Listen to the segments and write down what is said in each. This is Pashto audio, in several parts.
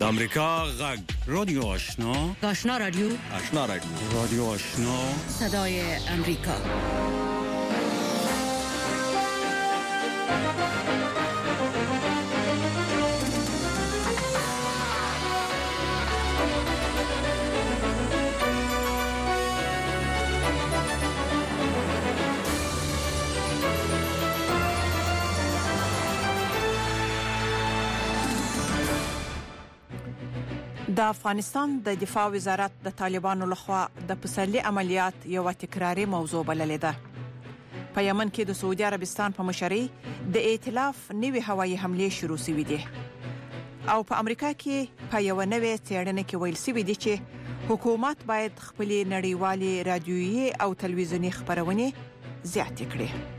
امریکا غږ رادیو آشنا رادیو رادیو آشنا صدای امریکا. د افغانستان د دفاع وزارت د طالبانو لخوا د پسرلي عملیات یو تکراری موضوع بللې ده. په یمن کې د سعودي عربستان په مشرۍ د ائتلاف نوې هوایي حملې شروع شوې دي او په امریکا کې په یو نوې څېړنه کې ویل شوی دی چې حکومت باید خپل نړیوالي رادیويي او تلویزیونی خبرونه زیاتې کړي.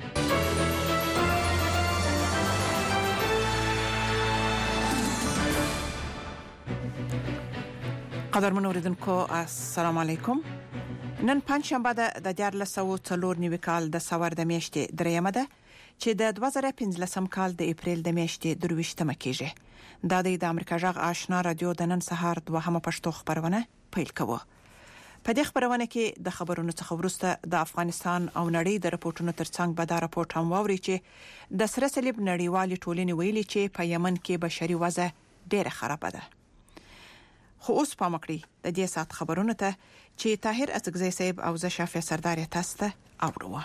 قدرمن اوریدونکو السلام علیکم. نن پنځشنبه د 1404 کال د سور د میاشتې دریمه ده چې د 2015 کال د اپریل د میاشتې 23مه کېږي. دا د امریکا غږ آشنا رادیو د نن سهار دوهمه پښتو خبرونه پیل کوو. په دې خبرونه کې د خبرونو څخه وروسته د افغانستان او نړۍ د راپورټونو ترڅنګ به دا راپورټ هم واوري چې د سره صلیب نړیوالې ټولنې ویلي چې په یمن کې بشري وضع ډېره خرابه ده. خو اوس پام کړئ د دې سات خبرونه ته چې طاهر اڅکزی صاحب او زه شافع سردار تاسو ته اورو.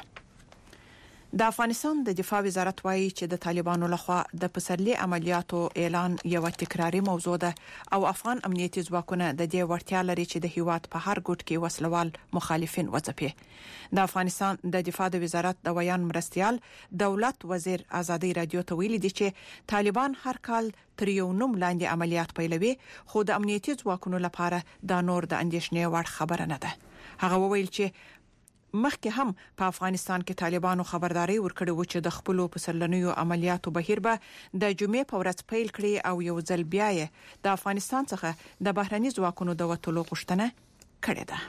د افغانستان د دفاع وزارت وایي چې د طالبانو لخوا د پسرلي عملیاتو اعلان یو تکراری موضوع ده او افغان امنیتي ځواکونه د دې وړتیا لري چې د هیواد په هر ګوټ کې وسلوال مخالفین وځپي. د افغانستان د دفاع د وزارت د ویان مرستيال دولت وزیر ازادي رادیو ته ویلي دي چې طالبان هر کال تر یو نوم لاندې عملیات پیلوي خو د امنیتي ځواکونو لپاره دا نور د اندېښنې وړ خبره نه ده. هغه وویل چې مخکې هم په افغانستان کې طالبانو خبرداري ورکړې و چې د خپل پسرلنیو عملیاتو بهیر به د جمعې په ورځ پیل کړي او یو ځل بیا د افغانستان څخه د بهرني ځواکونو د وټولو غوښتنه کړې ده.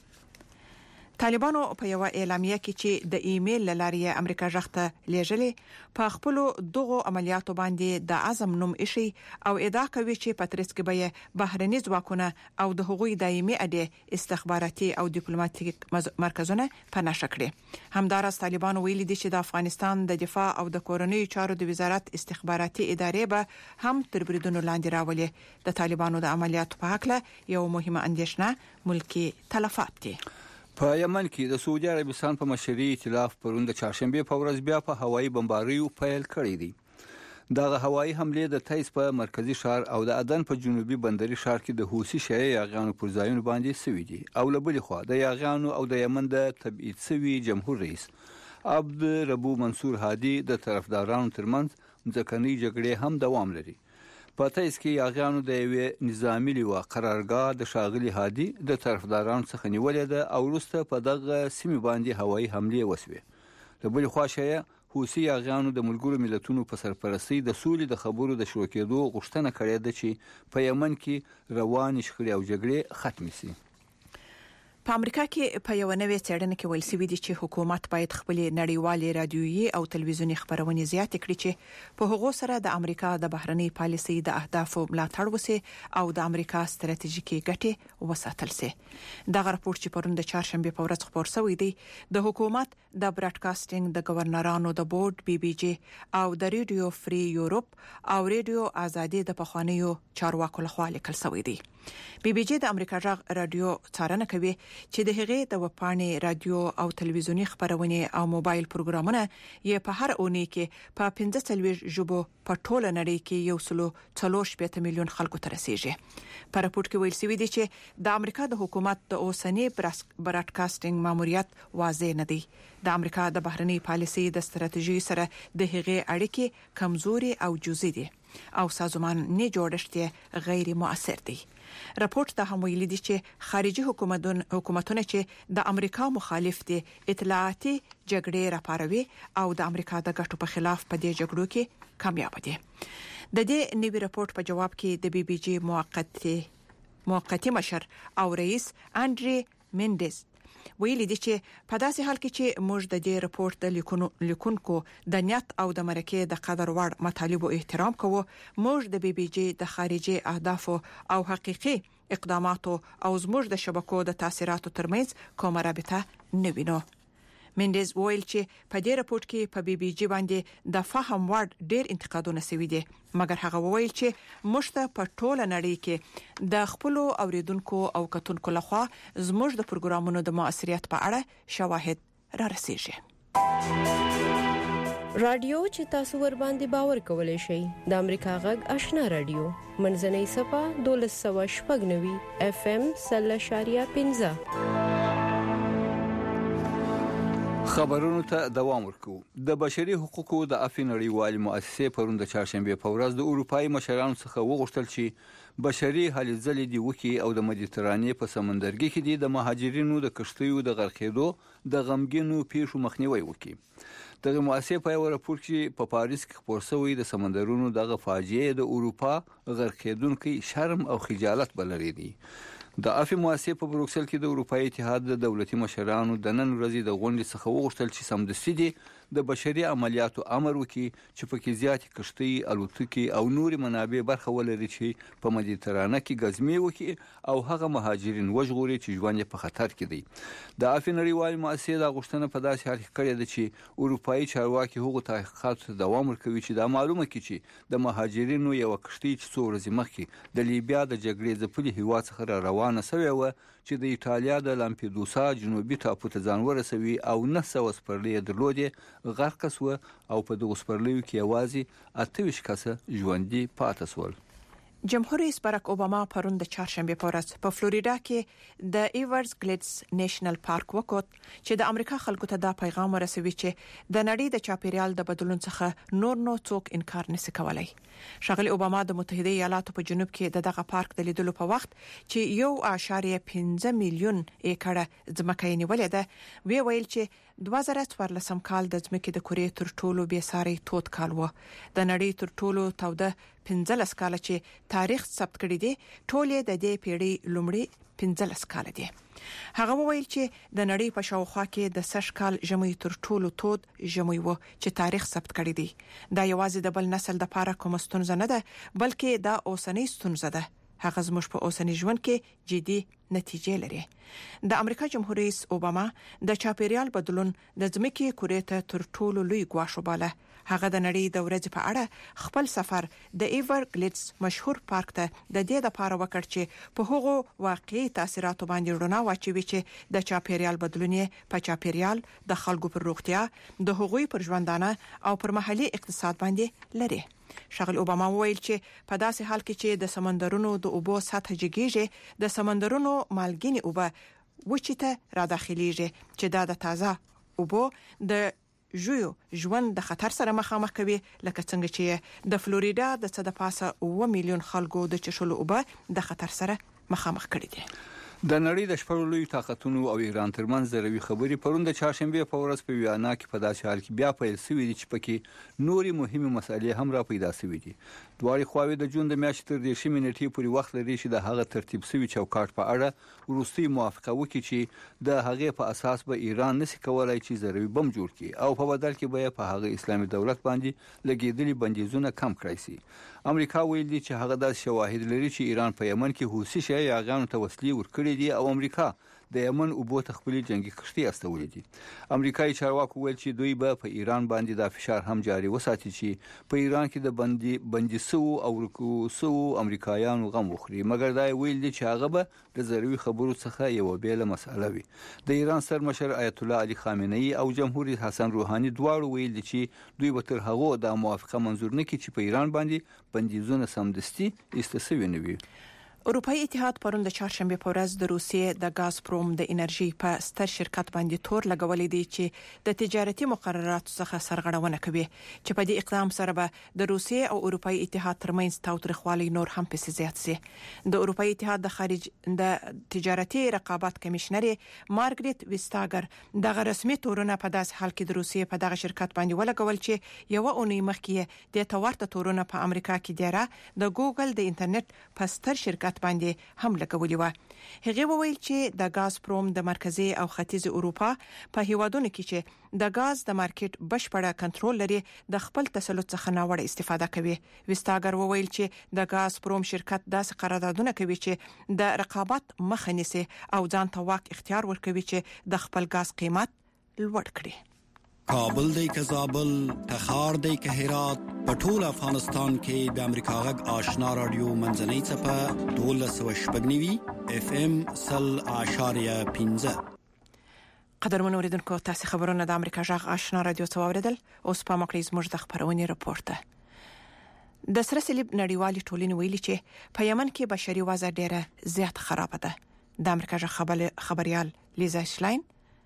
طالبانو په یو اعلامیه کې چې د ایمیل لارې امریکا ژغته لیږلې په خپل دغه عملیاتو باندې د اعظم نوم ایشي او ادعا کوي چې پاتریس کې به بهرني ځواکونه او د حقوقي دایمي اډې استخباراتي او ډیپلوماټیک مرکزونه په نشه کړي. همدارس طالبانو ویلي دي چې د افغانستان د دفاع او د کورنۍ چارو د وزارت استخباراتي ادارې به هم تر بریدونو لاندې راولي. د طالبانو د عملیاتو په حق له یو مهمه اندېښنه ملکی تلفات دي. په یمن کې د سعودي عربستان په مشرۍ ائتلاف پرون د چهارشنبه په ورځ بیا په هوایي بمباریو پیل کړی دی. دغه هوایي حملې د تیز په مرکزی ښار او د عدن په جنوبي بندري ښار کې د حوثي شیعه یاغیانو پر ځایونو باندې سوي دي او له بلې خوا د یاغیانو او د یمن د تبعید شوي جمهور رئیس عبد ربو منصور هادي د طرفدارانو ترمنځ ځکهني جګړې هم دوام لري. په تیز کې یاغیانو د یوې نظامی لیوا قرارګاه د شاغلي هادي د طرفدارانو څخه نیولې ده او وروسته په دغه سیمه باندې هوایي حملې وسوې. له بلې خوا شیعه حوثي یاغیانو د ملګرو ملتونو په سرپرستۍ د سولې د خبرو د شروع کېدو غوښتنه کړې ده چې په یمن کې روان شخړې او جګړې ختم شي. په امریکا کې په یو نوې څېړنه کې ویل شوی دی چې حکومت باید خپل نړیوالي رادیويي او تلویزیونی خبرونه زیات کړي چې په هغو سره د امریکا د بهرنۍ پالیسۍ د اهدافو ملاتړ وسی او د امریکا ستراتیژیکي ګټې وساتل شي. دغه راپور چې پرون د چهارشنبه په ورځ خبر شوی دی د حکومت د براډکاسټینګ د گورنرانو د بورډ بي بي جي او د ریډیو فری یورپ او ریډیو ازادي د پخوانیو چارواکو لخوا لیکل شوی دی. بي بي جي د امریکا غږ رادیو څارنه کوي چې د هغې د وپانې رادیو او تلویزیونی خبرونه او موبایل پروګرامونه یې په هر اونۍ کې په 15 ژبو په ټوله نړۍ کې 1.4 میلیون خلکو ته رسیږي. په راپورټ کې ویل شوی دی چې د امریکا د حکومت د اوسنی براډکاسټینګ ماموریت واضح نه دی. د امریکا د بهرنۍ پالیسۍ د ستراتیژي سره د هغې اړیکې کمزوري او جزئی دي او سازماني جوړښت غیر مؤثر دی. راپورټ ته هم ویلي دي چې خارجي حکومتونه چې د امریکا مخالف دي اطلاعاتي جګړې راپاروي او د امریکا د ګټو په خلاف په دې جګړو کې کامیاب دي. د دې نوي راپورټ په جواب کې د بي بي جي موقتی مشر او رئیس انډري مندز ویلي دي چې په داسې حال کې چې موږ د دې رپورت د لیکونکو د نیت او د مرکه د قدر وړ مطالبو احترام کوو، موږ د بي بي جي د خارجي اهدافو او حقيقي اقداماتو او زموږ د شبکو د تاثیراتو ترمنځ کومه رابطه نه وینو. مندز ویل چې په دې رپورت کې په بي بي جي باندې د فهم وړ ډېر انتقادونه شوي دي، مګر هغه ویل چې مشته په ټوله نړۍ کې د خپل اوریدونکو او کتونکو لخوا زموږ د پروګرامونو د مؤثریت په اړه شواهد را رسیږي. رادیو چې تاسو ور باندې باور کولای شئ د امریکا غږ آشنا رادیو منځنۍ صفه 1290 FM 0.15 خبرونو ته دوام ورکو. د بشري حقوقو د عفو نړیوال مؤسسې پرون د چهارشنبه په ورځ د اروپאי مشرانو څخه وغوښتل چې بشري هلې ځلې دی وکي او د مدیترانې په سمندرګي کې د مهاجرینو د کشتیو د غرقېدو د غمګینو پیښو مخنیوي وکي. د مؤسسې په یو راپور کې په پاریس کې خبر شوی د سمندرونو دغه فاجعه د اروپا غرقېدونکو شرم او خجالت بلري دي. د عفو مؤسسې په بروکسل کې د اروپאי اتحاد د دولتي مشرانو د نن ورځې د غونډې څخه وغوښتل چې سمدستي دي د بشري عملیاتو امر وکړي چې پکې زیات کشتۍ، الوتکې او نوري منابع برخه ولري چې په مدیترانه کې غزمي وکړي او هغه مهاجرین وژغوري چې ژوند په خطر کې دي. د عفو نړیوال مؤسسې د غوښتنه په داسې حال کې کړې ده چې اروپאי چارواکي هغو تحقیقاتو ته دوام ورکوي چې دا معلومه کړي چې د مهاجرینو یو کشتۍ چې څو ورځې مخکې د لیبیا د جګړې ځپلي هیواد څخه روانه شوې و چې د ایټالیا د لامپیدوسا جنوبي ټاپو ته ځان ورسوي او 900 سپرلۍ درلودې غرق شو او په دغه سپرلیو کې یوازې 28 کسه ژوندي پاتې شول. جمهور رئیس باراک اوباما پرون د چهارشنبه په ورځ په فلوریدا کې د ایورز ګلیډز نېشنل پارک وکوت چې د امریکا خلکو ته دا پیغام ورسوي چې د نړۍ د چاپیریال د بدلون څخه نور نو څوک انکار نشي کولای. ښاغلي اوباما د متحده ایالاتو په جنوب کې دغه پارک د لیدلو په وخت چې 1.5 میلیون ایکړه ځمکه نیولې ده ویل چې 2014 کال د ځمکې د کورې تر ټولو بیساري تود کال و. د نړۍ تر ټولو توده 15 کال چې تاریخ ثبت کړی دی ټولې د دې پیړۍ لومړی 15 کال دی. هغه وویل چې د نړۍ په شاوخوا کې د 100 کال ژمی تر ټولو تود ژمی و چې تاریخ ثبت کړی دی. دا یوازې د بل نسل د لپاره کوم ستونزه نه ده بلکې دا اوسنۍ ستونزه ده. هغه زموږ په اوسنۍ ژوند کې جدي نتیجې لري. د امریکا جمهور رئیس اوباما د چاپیریال بدلون د ځمکې کورې ته تر ټولو لوی ګواښ وباله. هغه د نړۍ د ورځې په اړه خپل سفر د ایور ګلیډز مشهور پارک ته د دې لپاره وکړ چې په هغو واقعي تاثیراتو باندې رڼا واچوي چې د چاپیریال بدلون په چاپیریال د خلکو پر روغتیا، د هغوی پر ژوندانه او پر محلي اقتصاد باندې لري. ښاغلي اوباما وویل چې په داسې حال کې چې د سمندرونو د اوبو سطح جګیږي، د سمندرونو مالګینې اوبه وچته را داخليږي چې دا د تازه اوبو د ژویو ژوند د خطر سره مخامخ کوي، لکه څنګه چې د فلوریدا د څه د پاسه 9 میلیون خلکو د چشلو اوبه د خطر سره مخامخ کړي دي. د نړۍ د شپږ لوی طاقتونو او ایران ترمنځ زروي خبري پرون د چهارشنبه په ورځ په ویانا کې په داسې حال کې بیا پیل شوې دي چې پکې نوري مهمه مسالې هم را پیدا شوې دي. دواړي خواوې د جون د میاشتې تر 10 منټې پورې وخت لري چې د هغه ترتیب شوی چوکاټ په اړه وروستي موافقه وکړي چې د هغه په اساس به ایران نشي کولای چې زروي بم جوړ کړي او په بدل کې به په هغه اسلامي دولت باندې لګیدلي بندیزونه کم کړی شي. امریکا ویل دي چې هغه د شواهد لري چې ایران په یمن کې حوثي شیعاګانو ته وسلې ورکړي دي او امریکا د یمن اوبو ته خپل جنگي کشتۍ استولې دي. امریکایي چارواکو ویل چې دوی به په ایران باندې د فشار هم جاري وساتي چې په ایران کې د بندیسو او رکوسو امریکایانو غم وخوري، مګر دا ویل دي چې هغه به د ضروري خبرو څخه یو بیل مسله وي. د ایران سرمشر آیت الله علي خامنه‌ای او جمهور رئیس حسن روحاني دواړو ویل دي چې دوی به تر هغه د موافقه منظور نه کړي چې په ایران باندې بندیزونه سمدستي استسوي نه وي. اروپאי اتحاد پرون د چهارشنبه په ورځ د روسیې د غازپروم د انرژي په ستر شرکت باندې تور لګولې دي چې د تجارتي مقرراتو څخه سرغړونه کوي چې په دې اقدام سره به د روسیې او اروپאי اتحاد ترمنځ تاوتریخوالی نور هم پسې زیات شي. د اروپאי اتحاد د خارج د تجارتي رقابت کمشنر مارګریت ویستاګر دغه رسمي تورونه په داس حال کې د روسیې په دغه شرکت باندې ولګول چې یو اونۍ مخکې د تورته تورونه په امریکا کې دیره د ګوګل د انټرنیټ په ستر شرکت شرکت باندې هم لګولې و. هغه وویل چې د غاز پروم د مرکزی او ختیځ اروپا په هیوادونو کې چې د غاز د مارکیټ بشپړه کنټرول لري د خپل تسلط څخه ناوړه استفاده کوي. وستاګر وویل چې د غاز پروم شرکت داسې قراردادونه کوي چې د رقابت مخه نیسي او ځان ته واک اختیار ورکوي چې د خپل غاز قیمت لوړ کړي. کابل دی که زابل، تخار دی که هرات، په ټول افغانستان کې د امریکا غږ آشنا رادیو منځنۍ څپه 12.9 FM 0.15. قدرمن اوریدونکو، تاسو خبرونه د امریکا غږ آشنا رادیو څخه اوریدل. اوس په مکړی زموږ د خبرونې راپورته. د سره صلیب نړیوالې ټولنې ویلي چې په یمن کې بشري وضع ډیره زیات خراب ده. د امریکا غږ خبريال لیزا شلاین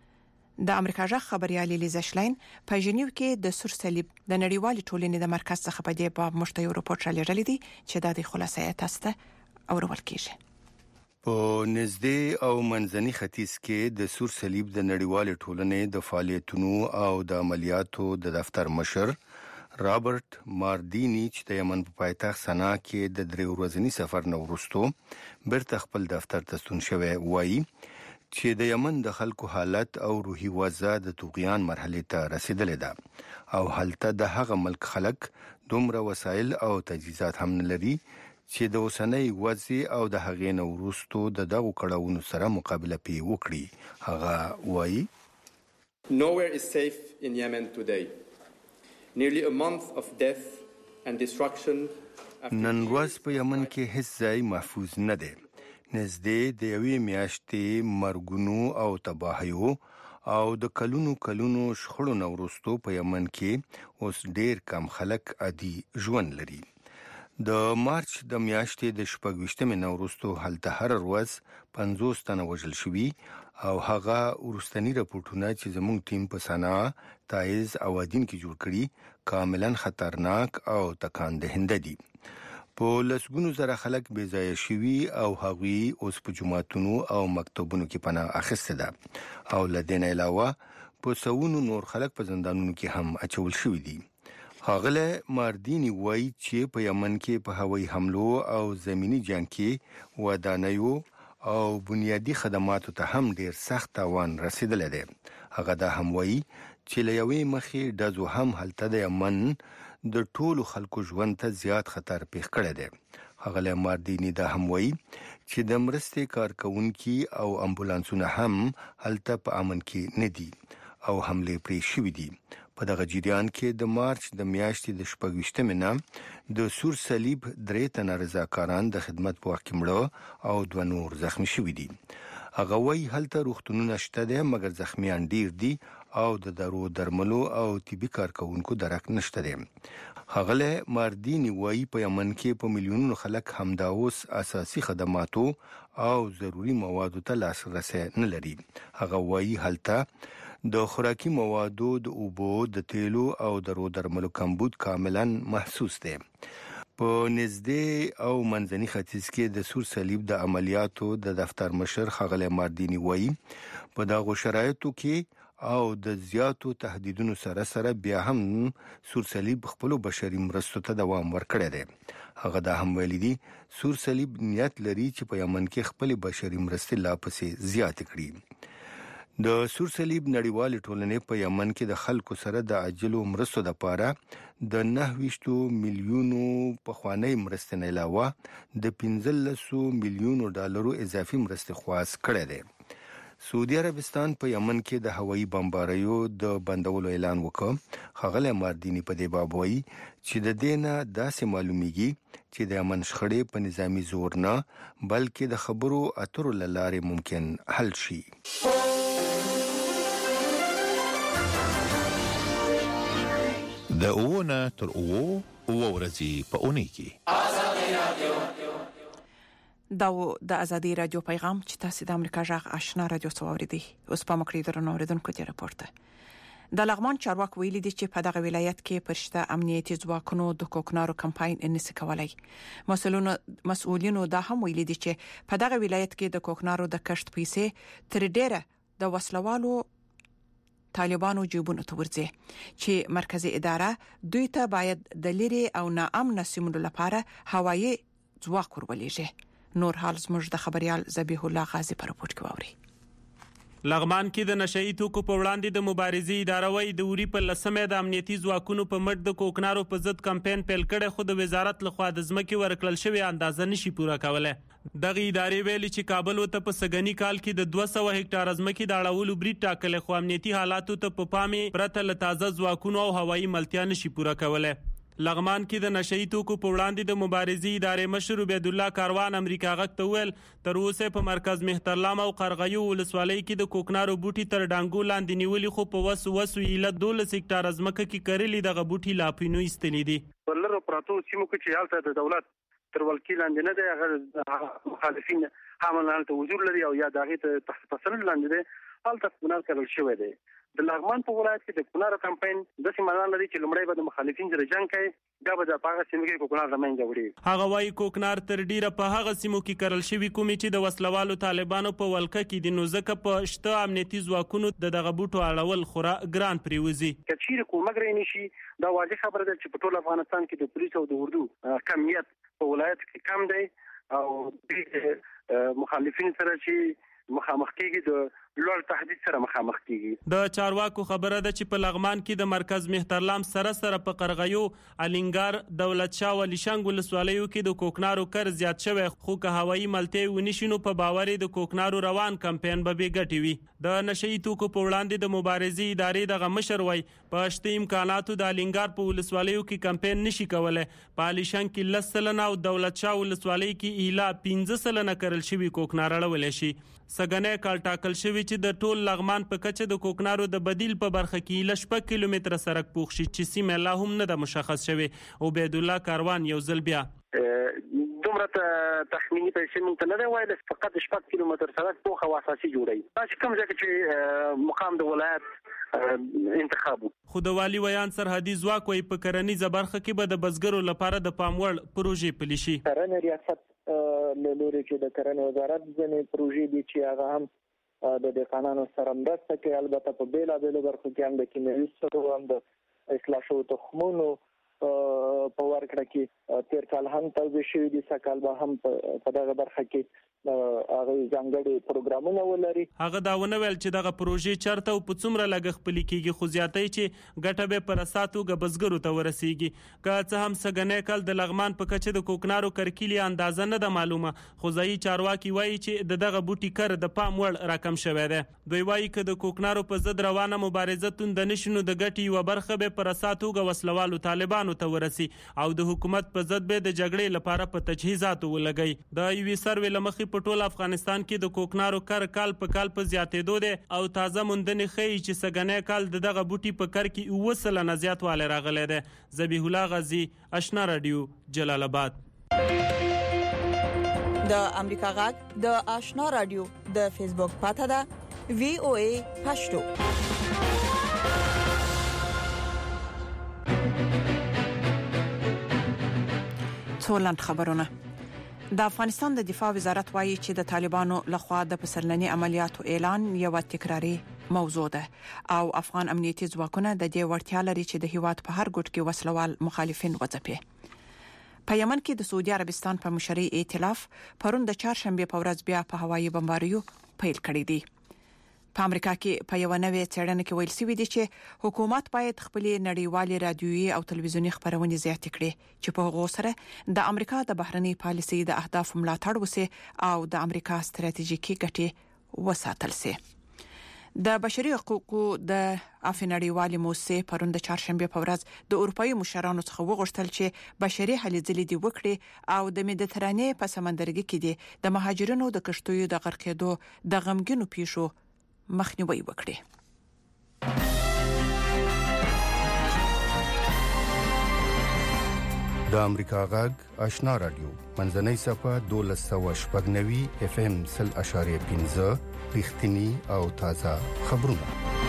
په ژنیو کې د سور صلیب د نړیوالې ټولنې د مرکز څخه په دې باب مشته یو راپورټ رالیږلی دی چې د خلاصې تاسو اورول کیږي. په نږدې او منځني ختیځ کې د سور صلیب د نړیوالې ټولنې د فعالیتونو او د عملیاتو د دفتر مشر رابرټ ماردینی چې د یمن په پایتخت سنا کې د 3 ورځنی سفر نه وروسته بیرته خپل دفتر ته ستون شوی وایي چې د یمن د خلکو حالت او روحي وضع د طغیان مرحله ته رسیدلې ده او هلته د هغه ملک خلک دومره وسایل او تجهیزات هم نه لري چې د اوسنۍ وضع او د هغې نه وروسته د دغو کړاوونو سره مقابله پی وکړي. هغه وایي Nowhere is safe in Yemen today. Nearly a month of death and destruction. نن ورځ په یمن کې هیڅ ځای محفوظ نه دی. نزدې د یوې میاشتې مرګونو او تباهیو او د کلونو شخړو نه وروسته په یمن کې اوس ډیر کم خلک عادي ژوند لري. د مارچ د میاشتې د 28 نه وروسته هلته هر ورځ 50 تنه وژل شوي او هغه ورستنی راپورټونه چې زموږ ټیم په سنا، تایز او ادین کې جوړ کړي کاملا خطرناک او تکان دهنده دي. په لسګونو زره خلک بې ځایه شوي او هغوی اوس په جوماتونو او مکتبونو کې پناه اخیسته ده او له دې نه علاوه په سوونو نور خلک په زندانونو کې هم اچول شوي دي. ښاغلی ماردینی وایي چې په یمن کې په هوایي حملو او زمینی جنګ کې ودانیو او بنیادی خدماتو ته هم ډیر سخت تاوان رسیدلی دی. هغه دا هم وایي چې له یوې مخې ډزو هم هلته د یمن د ټولو خلکو ژوند ته زیات خطر پیښ کړی دی. هغه ماردینی دا هم وایي چې د مرستې کارکونکي او امبولانسونه هم هلته په امن کې نه دي او حمله پرې شوې دي. په دغه جریان کې د مارچ د میاشتې د 28 نه د سور صلیب 3 تنه رضاکاران د خدمت په وخت کې مړه او 2 نور زخمی شوي دي. هغه وایي هلته روغتونونه شته دي مګر زخمیان ډیر دي او د درو درملو او طبي کارکونکو درک نشته دي. هغه ماردینی وایي په یمن کې په میلیونونو خلک همدا اوس اساسي خدماتو او ضروري موادو ته لاسرسي نه لري. هغه وایي هلته د خوراکي موادو، د اوبو، د تیلو او درو درملو کمبود کاملا محسوس دی. په نږدې او منځني ختیځ کې د سور صلیب د عملیاتو د دفتر مشر ښاغلی ماردینی وایي په دغو شرایطو کې او د زیاتو تهدیدونو سره بیا هم سور صلیب خپل بشري مرستو ته دوام ورکړی دی. هغه دا هم ویلي دي سور صلیب نیت لري چې په یمن کې خپل بشري مرستې لا پسې زیات کړي. د سور صلیب نړیوالې ټولنې په یمن کې د خلکو سره د عاجلو مرستو لپاره د 9 میلیونو پخوانی مرستې نه علاوه د 15 میلیونو ډالرو اضافي مرستې خواست کړی دی. سعودي عربستان په یمن کې د هوایي بمباریو د بندولو اعلان وکړ. ښاغلی ماردینی په دې باب وایي چې د دې نه داسې معلومیږي چې د یمن شخړې په نظامی زور نه بلکې د خبرو اترو له لارې ممکن حل شي. د اوونه تر اوو ورځې په اونۍ کې دا د ازادي رادیو پیغام چې تاسو د امریکا غږ آشنا رادیو څوریدي. اوس په مکړی درنو اوریدونکو ته راپورته. د لغمان چارواک ویلي دي چې په دغه ولایت کې پرشته امنیتي ځواکونو د کوکنارو کمپاین نس کولای. مسؤلینو دا هم ویلي دي چې په دغه ولایت کې د کوکنارو د کشت پیسې تر ډیره د وسلوالو طالبانو جيبونو ته ورځي چې مرکزی اداره دوی ته باید د لری او ناامن سیمو لپاره هوایي ځواک ورولېږي. نور حال زموږ د خبريال ذبیح الله غازی پر رپورت کوي. لغمان کې د نشئی توکو په وړاندې د مبارزې اداره وای د اوري په لسمه د امنیتي ځواکونو په مټ د کوکنارو په ضد کمپاین پیل کړي، خو د وزارت لخوا د ځمکې ورکړل شوی اندازه نشي پوره کولای. دغه ادارې ویلي چې کابل ته په سګنی کال کې د 200 هکټار ځمکې د اړولو بریټ ټاکل، خو امنیتي حالاتو ته په پامې پرته له تازه ځواکونو او هوایي ملتیا نشي پوره کولای. لغمان کې د نشئی توکو په وړاندې د مبارزې ادارې مشر عبید الله کاروان امریکا غږ ته ویل تر اوسه په مرکز مهترلام او قرغیو ولسوالۍ کې د کوکنارو بوټي تر ډانګو لاندې نیولي، خو په وسو ایله 12 هکټار ځمکه کې کرلي دغه بوټي لا پینو ایستلي دي. ولر پراتو سیمو کې چې حالت د دولت تر ولکې لاندې نه دی، هغه مخالفین حملان ته حضور لري او یا دغه ته تفصیل لاندې دی حالت کونار کول شوی دی. د لغمان په ولایت کې د کونار کمپاین د سیمانان لري چې لمړی به د مخالفین سره جنگ کوي، دا به د هغه سیمو کې کوکنار زمين جوړي. هغه وايي کوکنار تر ډیره په هغه سیمو کې کرل شوی کومې چې د وسلوالو طالبانو په ولکه کې د نوزکه په شته امنیتي ځواکونو دغه بوټو اړول خورا ګران پریوزي. کچیر کومګری نشي دا واضح خبره ده چې په ټول افغانستان کې د پولیس او د اردو کمیت په ولایت کې کم دی او مخالفین سره چې مخامخ کېږي د لوړ تهدید سره مخامخ کېږي. د چارواکو خبره ده چې په لغمان کې د مرکز مهترلام سره په قرغیو، الینګار، دولت شاه او لیشنګ ولسوالیو کې د کوکنارو کر زیات شوی، خو که هوایي ملتې ونشینو په باور د کوکنارو روان کمپاین به ګټي وي. د نشئی توکو په وړاندې د مبارزې ادارې دغه مشر وای په شته امکاناتو د الینګار په ولسوالیو کې کمپاین نشي کولای، په لیشنګ کې 10 سلنه او دولت شاه ولسوالۍ کې ایلا 15 سلنه کرل شوی کوکنار اړول شي. سګنې کال ټاکل شوی چې د ټول لغمان په کچه د کوکنارو د بدیل په برخه کې ل 6 کیلومتره سړک پوښ شي چې سیمه لا هم نه د مشخص شوی. عبید الله کاروان یو ځل بیا دومره تخمینی پیسې مونږ ته نه دی وایي، فقط 6 کیلومتر سړک پوښ او اساسي جوړي، چې کوم ځای چې مقام د ولایت انتخاب. خو د والی ویان سرحدي ځواک وي په کرنیزه برخه کې به د بزګرو لپاره د پاموړ پروژې پلي شي. کرنه ریاست له لوري چې د کرنې وزارت ځنې پروژې دي چې هغه هم د دهقانانو سره مرسته کوي، البته په بیلابیلو برخو کې هم د کیمیاوي سرو هم د اصلاح شویو تخمونو په ورکړه کې تیر کال هم توضیح شوی دي، سکال به هم په دغه برخه کې هغه ځانګړي پروګرامونه ولري. هغه دا ونه ویل چې دغه پروژې چرته او په څومره لګښت پلي کیږي، خو زیاتې چې ګټه به پر اساسو غبزګرو ته ورسیږي. که څه هم سګنې کال د لغمان په کچه د کوکنارو کرکیلي اندازه نه ده معلومه، خو ځایي چارواکي وایي چې دغه بوټي کر د پام وړ رقم شوی دی. دوی وایي چې د کوکنارو په ضد روانه مبارزه توند نشینو د ګټي یو برخه به پر اساسو غوسلوالو طالبانو ته ورسي او د حکومت په ضد به د جګړې لپاره په تجهیزاتو ولګي. د یوې سروې لمخې په ټول افغانستان کې د کوکنارو کال په کال په زیاتېدو دي او تازه موندنې ښیي چې سګنې کال دغه بوټي په کر کې 9 سلنه زیاتوالی راغلی دی. ذبیح الله غازی، آشنا رادیو، جلال آباد. د امریکا غږ د آشنا رادیو د فیسبوک پاڼه ده VOA پښتو. څولند خبرونه. د افغانستان د دفاع وزارت وایي چې د طالبانو لخوا د پسرلني عملیاتو اعلان یو تکراری موضوع ده او افغان امنیتي ځواکونه د دې وړتیا لري چې د هیواد په هر ګوټ کې وسلوال مخالفین وځپي. په یمن کې د سعودي عربستان په مشرۍ ائتلاف پرون د چهارشنبه په ورځ بیا په هوایي بمباریو پیل کړی دی. په امریکا کې په یو نوې څېړنه کې ویل شوی دی چې حکومت باید خپل نړیوالې رادیويي او تلویزیونی خبرونه زیات کړي چې په هغه سره د امریکا د بهرنی پالیسي د اهداف ملاتړ وسی او د امریکا ستراتیژیکي ګټې وساتل شي. د بشري حقوقو د افنړیوالې موسسې پرون د چهارشنبه په ورځ د اروپאי مشرانو څخه وغوښتل چې بشري هلې ځلې دی وکړي او د مدیترانې په سمندرګي کې دي د مهاجرینو د کشتیو د غرقېدو د غمګینو پیښو مخنیوي وکړي. د امریکا غږ آشنا رادیو منځنۍ صفه 1290 FM 0.15 رښتینی او تازه خبرونه.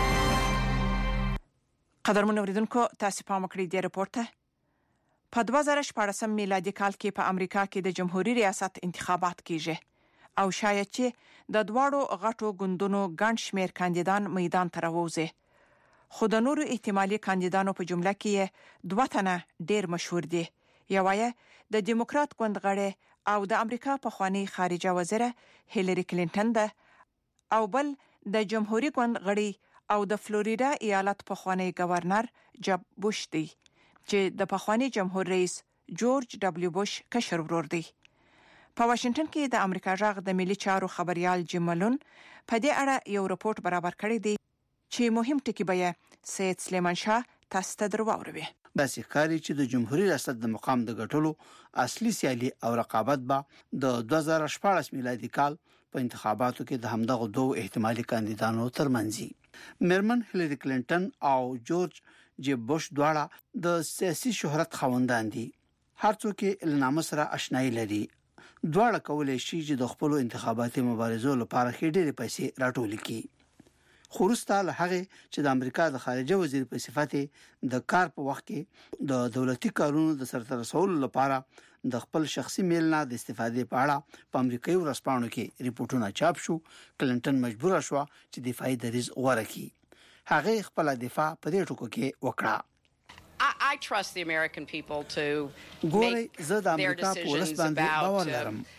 قدرمن اوریدونکو تاسو په مکړی دی رپورت په 2014 میلادي کال کې په امریکا کې د جمهوریت ریاست انتخابات کیږي او شاید چې د دواړو غټو ګوندونو ګڼ شمیر کاندیدان میدان ته راوځي. خو د نورو احتمالي کاندیدانو په جمله کې 2 تنه ډیر مشهور دي، یوایه د دیموکرات ګوند غړی او د امریکا پخوانی خارجه وزیر هیلری کلینټن ده او بل د جمهوریت ګوند غړی او د فلوریدا ایالت پخوانی گورنر جب بوش دی چې د پخوانی جمهور رئیس جورج ډبلیو بوش کشر ورور دی. په واشنگټن کې د امریکا غږ د ملي چارو خبريال جیم ملون په دې اړه یو رپورت برابر کړی دی چې مهم ټکی به سید سلیمان شاه تاسو ته درواوروي. داسې ښکاري چې د جمهوریت ریاست د مقام د ګټلو اصلي سیالي او رقابت به د 2014 میلادي کال په انتخاباتو کې د همدغه دوه احتمالي کاندیدانو ترمنځ میرمن هیلری کلینټن او جورج جب بوش دواړه د سیاسي شهرت خاوندان دي. هر څوک یې لنامه سره آشنایي لري. دواړه کولای شي چې د خپل انتخاباتي مبارزو لپاره ډېرې پیسې راټول کړي. خو وروسته له هغه چې د امریکا د خارجه وزیر په صفت د کار په وخت کې د دولتي کارونو د سرته رسولو لپاره د خپل شخصي میل نه د استفادې په اړه په امریکایي ورځپاڼو کې ریپورتونه چاپ شو، کلینټن مجبور شو چې دفاعي دریځ غوړه کړي. هغه خپل دفاع په دې ټکو کې وکړه. I trust the American people to make their decisions about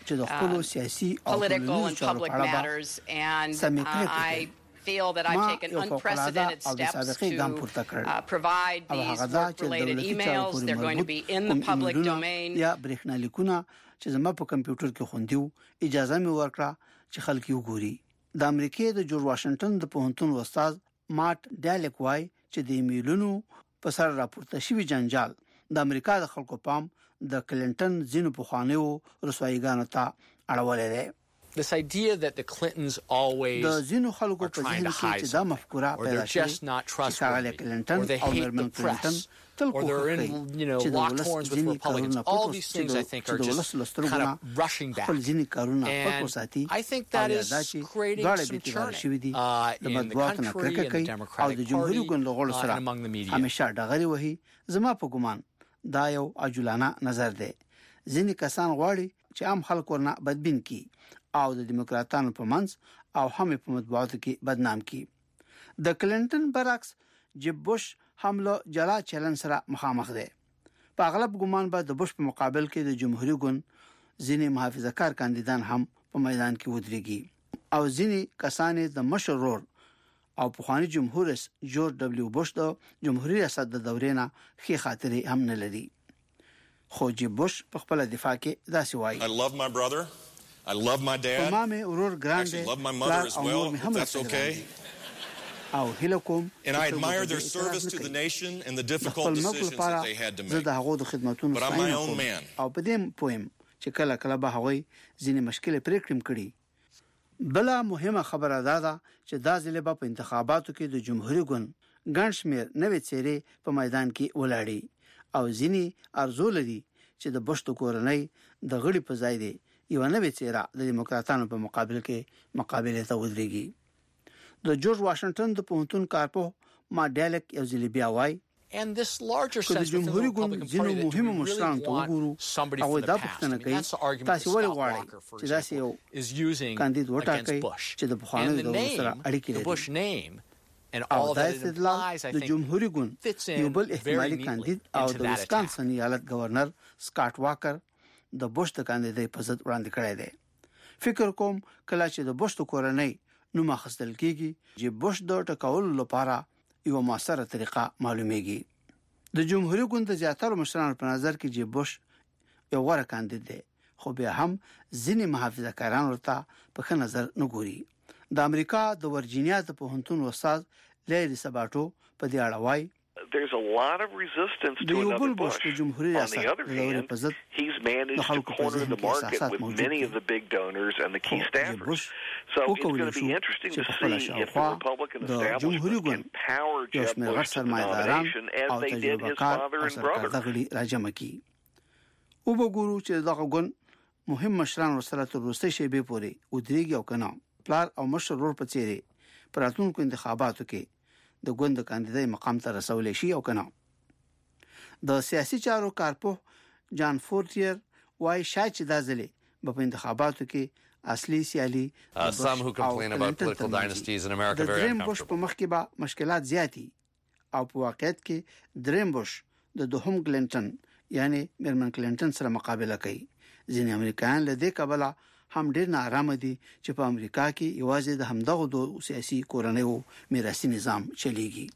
political and public matters, and I feel that I've taken unprecedented steps to provide these work-related emails. They're going to be in the public domain. یا برېښنالیکونه چې زما په کمپیوټر کې خوندیو اجازه مې ورکړه چې خلک یې وګوري. د امریکای د جورج واشنگټن د پوهنتون استاد مات ډالک وای چې د ایمیلونو په سر راپورته شوی جنجال د امریکا د خلکو پام د کلینټن زینو په خوانیو رسوایګانو ته اړولې ده. This idea that the Clintons always are trying to hide something, or they're just not trustworthy, or they hate the press, or they're in, locked horns with Republicans. All these things, I think, are just kind of rushing back. And I think that is creating some churning in the country and the Democratic Party and among the media. همیشه دغری وਹੀ زما په ګمان دا یو عجولانه نظر دی. ځینې کسان غواړي چې عام خلک ورنه بدبین کی او د دیموکراتانو په منځ او هم په مطبوعاتو کې بدنام کی. د کلینټن برعکس جب بوش حمله جلا چلن سره مخامخ دی. په اغلب ګمان به د بوش په مقابل کې د جمهوریت ګوند ځینې محافظه‌کار کاندیدان هم په میدان کې ودرېږي او ځینې کسان د مشر رول او پخوانی جمهور رئیس جورج ډبلیو بوش د جمهوریت ریاست د دورې نه ښه خاطرې هم نه لري. خو جب بوش په خپل دفاع کې داسې وایي: I love my brother. I love my dad. I actually love my mother as well, if that's okay. And I admire their service to the nation and the difficult decisions that they had to make. But I'm my own man. او په دې پویم چې کله به هغوی ځینې مشکلې پریکړې کړي. بل مهمه خبره ده چې دا ځله په انتخاباتو کې د جمهوریت ګوند ګڼ شمېر نوې څېرې په میدان کې ولاړې او ځینې ارزو لري چې د بوش کورنۍ د غړي په ځای دی یو نوې څېره د دیموکراتانو په مقابل کې مقابله ته ودرېږي. د جورج واشنگټن د پوهنتون کارپوه ما ډالک یو ځل بیا وای and this larger sense of the Republican Party that we really want somebody from the past. I mean, that's the argument that Scott Walker, for example, is using against Bush. And the Bush name and all that it implies, I think, fits in very neatly into that attack. ایالت گورنر سکاٹ واکر د بوش د کاندیدای په ضد وړاندې کړی دی. فکر کوم کله چې د بوش کورنۍ نوم اخیستل کیږي چې بوش د ټکولو لپاره یو موثره طریقه معلومیږي. د جمهوریت ګوند زیاتره مشرانو په نظر کې چې بوش یو غوره کاندید دی، خو بیا هم ځینې محافظه‌کاران ورته په ښه نظر نه ګوري. د امریکا د ورجینیا د پوهنتون استاد لیری سباټو په دې اړه وایي: There's a lot of resistance to another Bush. On the other hand, he's managed to corner the market with many of the big donors and the key staffers. So it's going to be interesting to see if the Republican establishment can power Jeb Bush to the nomination as they did his father and brother. وګورو چې دغه ګوند مهم مشران سره تر وروستۍ شېبې پورې ودرېږي او کنه. پلار او مشر ور په څېرې پراتونکو انتخاباتو کې د ګوند کاندیدای مقام ته رسول شي او کنه. د سیاسي چارو کارپوه جان فورټیر وای شاید چې دا ځلې په انتخاباتو کې اصلي سیالي some who complain about political dynasties in America very uncomfortable. په مخ کې به مشکلات زیاتی او په واقعیت کې دریم بوش د دوهم کلینټن یعنی میرمن کلینټن سره مقابله کوي. ځینې امریکایان له دې کبله هم ډېر ناارامه دي چې په امریکا کې یوازې د همدغه دوه سیاسي کورنیو میراثي نظام چلیږي.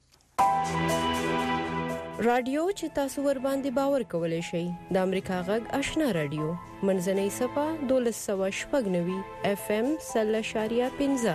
رادیو چې تاسو ور باندې باور کولای شئ د امریکا غږ آشنا رادیو منځنۍ صفه 1290 FM 0.15.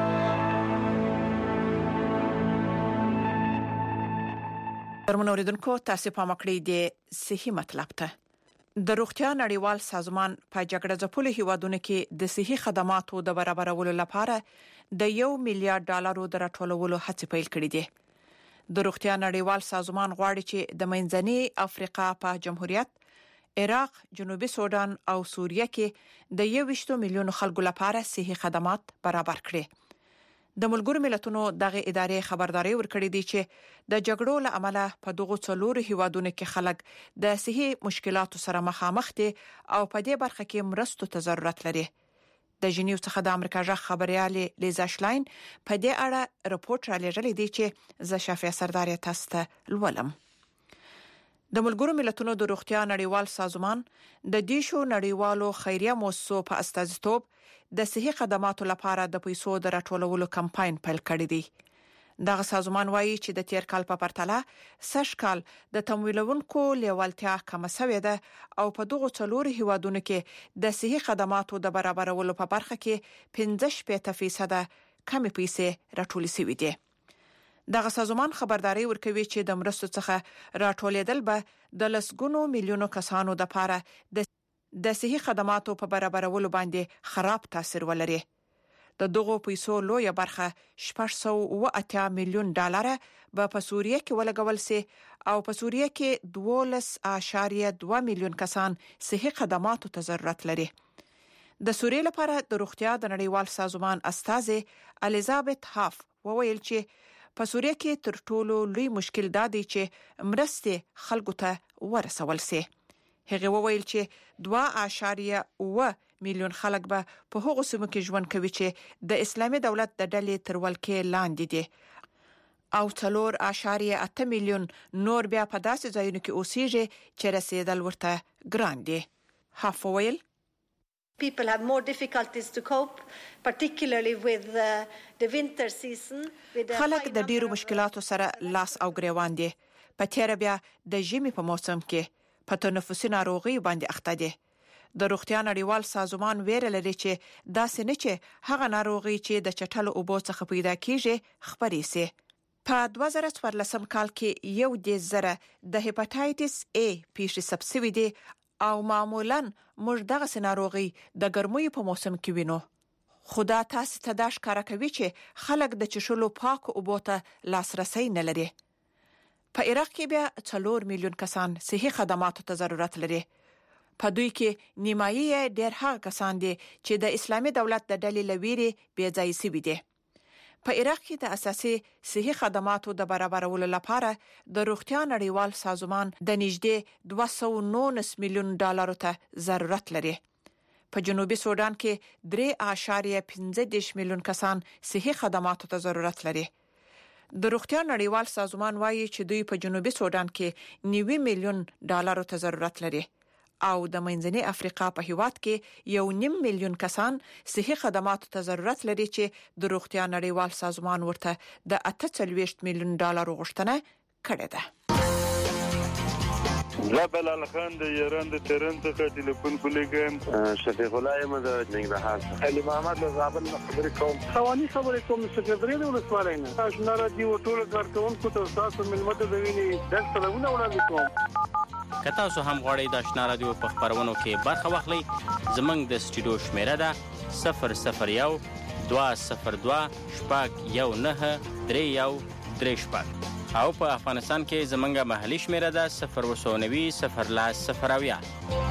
درمن اوریدونکو تاسو په مکړې د صحي مطلب ته د روغتیا نړیوال سازمان په جګړه ځپلو هیوادونو کې د صحي خدماتو د برابرولو لپاره د $1 میلیارډ د راټولولو هڅې پیل کړې دي. د روغتیا نړیوال سازمان غواړي چې د منځنۍ افریقا په جمهوریت، عراق، جنوبي سودان او سوریه کې د 21 میلیون خلکو لپاره صحي خدمات برابر کړي. د ملګرو ملتونو دغه ادارې خبرداري ورکړې دي چې د جګړو له امله په دغو څلورو هیوادونو کې خلک د صحي مشکلاتو سره مخامخ دي او په دې برخه کې مرستو ته ضرورت لري. د جنیو څخه د امریکا ژغ خبريالي لیزا شلاین په دې اړه رپورټ را لېږلی دی چې ز شافعي سردار تاسو ته لولم. د ملګرو ملتونو د روغتیا نړیوال سازمان د دې شو نړیوالو خیریه موسسو په استازیتوب د صحي خدماتو لپاره د پیسو د راټولولو کمپاین پیل کړی دی. دغه سازمان وایي چې د تیر کال په پرتله سږ کال د تمویلونکو لیوالتیا کم شوې ده او په دغه څلورو هیوادونو کې د صحي خدماتو د برابرولو په برخه کې 15% کمې پیسې راټولې شوې دي. دغه سازمان خبرداري ورکوي چې د مرستو څخه راټولېدل به د لسګونو میلیونو کسانو د لپاره د صحي خدماتو په برابرولو باندې خراب تاثیر ولري. د دغو پیسو لویه برخه $680 میلیون به په سوریه کې ولګول سي او په سوریه کې 12.2 میلیون کسان صحي خدماتو ته ضرورت لري. د سوریه لپاره د روغتیا د نړیوال سازمان استاذ الیزابت هاف وویل چې په سوریه کې تر ټولو لوی مشکل دا دی چې مرستې خلکو ته ورسول سي. هغه وویل چې 2.8 میلیون خلک به په هغو سیمو کې ژوند کوي چې د اسلامي دولت د ډلې تر ولکې لاندې دي او 4.8 میلیون نور بیا په داسې ځایونو کې اوسېږي چې رسیدل ورته ګران دي. هاف ویل People have more difficulties to cope, particularly with the winter season. خلک د ډیرو مشکلاتو سره لاس او ګریوان دي. په تیر بیا د ژمي په موسم کې په تنفسي ناروغي باندې اخته دي. د روغتیا نړیوال سازمان ویره لري چې دا سنه چې هغه ناروغي چې د چټلو اوبو څخه پیدا کیږي خبرې سي. په 2014 کال کې یو د زره د هپاتایټس A پیښې سبسوي دي او معمولاً موږ دغه ناروغي د ګرمۍ په موسم کې وینو. خدا تاسو ته دا ښکارا کوي چې خلک د چشلو پاک اوبو ته لاسرسي نه لري. په عراق کې بیا 4 میلیون کسان صحي خدماتو ته ضرورت لري. په دوی کې نیمایي ډېر هغه کسان دي چې د اسلامي دولت د ډلې لویري بې ځای سوي دي. په عراق کې د اساسي صحي خدماتو د برابرولو لپاره د روغتیا نړیوال سازمان د نږدې $219 میلیون ته ضرورت لري. په جنوبي سودان کې 3.15 میلیون کسان صحي خدماتو ته ضرورت لري. د روغتیا نړیوال سازمان وایي چې دوی په جنوبي سودان کې 90 میلیون ته ضرورت لري او د منځنۍ افریقا په هیواد کې 1.5 میلیون کسان صحي خدماتو ته ضرورت لري چې د روغتیا نړیوال سازمان ورته د 48 میلیون غوښتنه کړې ده. زبل الخان د ایران د تهران څخه ټلیفون کولیګم شفیق الله احمد ننګرهار علي محمد زابل خبرې کوم خواني خبرې کوم سکرټری د ولسوالۍ نه آشنا رادیو ټول کارکونکو ته تاسو ملمت د ویني د سلامونه وړاندې کوم. که تاسو هم غواړئ د آشنا رادیو په خبرونو کې برخه واخلئ زموږ د سټوډیو شمیره ده 001 202 19 او په افغانستان کې زموږ محلي شمیره ده 090 010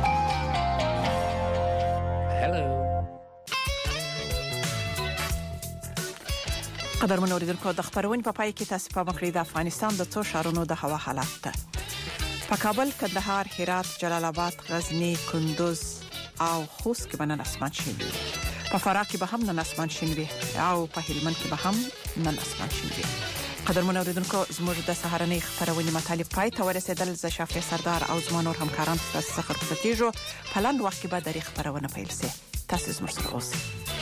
قدرمن اوریدونکو د خبرونې په پای کې تاسو په مکړې د افغانستان د څو ښارونو د هوا حالات ته په کابل، کندهار، هرات، جلال آباد، غزنی، کندوز او خوست کې بنن اسمان شین وي. په فراه کې به هم نن اسمان شین وي او په هلمند کې به هم نن اسمان شین وي. قدرمن اوریدونکو زموږ د سهارنۍ خبرونه مطالب پای ته ورسېدل. ز شافع سردار او زما نور همکاران تاسو څخه خبرتيجو په لاند وخت کې به د خبرونه پیل سي. تاسو زموږ سره اوسئ.